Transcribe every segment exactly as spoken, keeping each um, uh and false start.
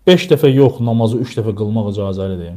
beş dəfə yox, namazı üç dəfə qılmaq icazəlidir.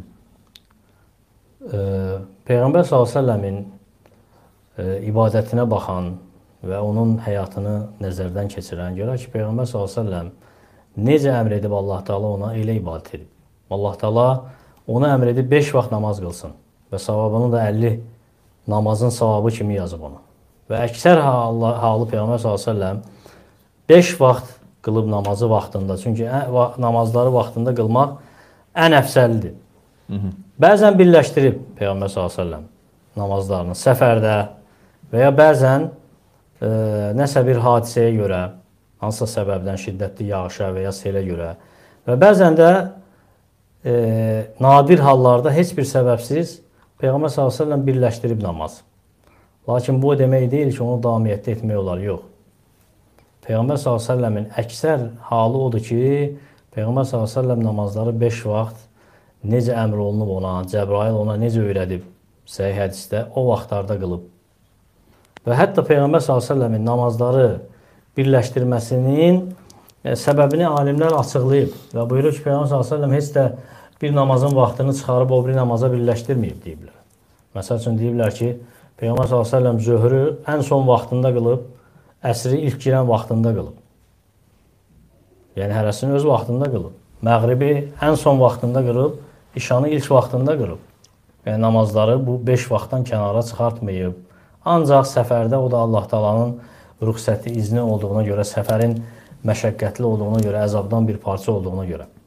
Peyğəmbər sallallahu əleyhi və səlləmin ibadətinə baxan və onun həyatını nəzərdən keçirən görək ki, Peyğəmbər sallallahu əleyhi və səlləm necə əmr edib Allah Taala ona elə ibadət edib. Allah Taala ona əmr edib beş vaxt namaz qılsın və savabını da əlli namazın savabı kimi yazıb ona. Və əksər halı, halı Peyğəmbər sallallahu əleyhi və səlləm beş vaxt qılıb namazı vaxtında. Çünki namazları vaxtında qılmaq ən əfsəlidir. Hı -hı. Bəzən birləşdirib Peyğəmbər sallallahu əleyhi və səlləm namazlarını səfərdə və ya bəzən e, nəsə bir hadisəyə görə, hansısa səbəbdən şiddətli yağışa və ya selə görə və bəzən də e, nadir hallarda heç bir səbəbsiz Peyğəmbər sallallahu əleyhi və səlləm birləşdirib namaz. Lakin bu demək deyil ki, onu davamiyyətdə etmək olar, yox. Peyğəmbər sallallahu əleyhi və səlləmin əksər halı odur ki, Peyğəmbər sallallahu əleyhi və səlləm namazları beş vaxt necə əmr olunub ona, Cəbrail ona necə öyrədib səhih hədisdə, o vaxtlarda qılıb. Və hətta Peyğəmbər sallallahu əleyhi və səlləmin namazları birləşdirməsinin səbəbini alimlər açıqlayıb və buyurur ki, Peyğəmbər sallallahu əleyhi və səlləm heç də bir namazın vaxtını çıxarıb o bir namaza birləşdirməyib deyiblər. Məsəl üçün deyiblər ki, Peyğəmbər sallallahu əleyhi və səlləm zöhrü ən son vaxtında qılıb, əsri ilk girən vaxtında qılıb. Yəni hərəsini öz vaxtında qılıb. Məğribi ən son vaxtında qılıb, işanı ilk vaxtında qılıb. Yəni namazları bu beş vaxtdan kənara çıxartmayıb. Ancaq səfərdə o da Allah Taalanın rüxsəti, izni olduğuna görə, səfərin məşəqqətli olduğuna görə, əzabdan bir parça olduğuna görə.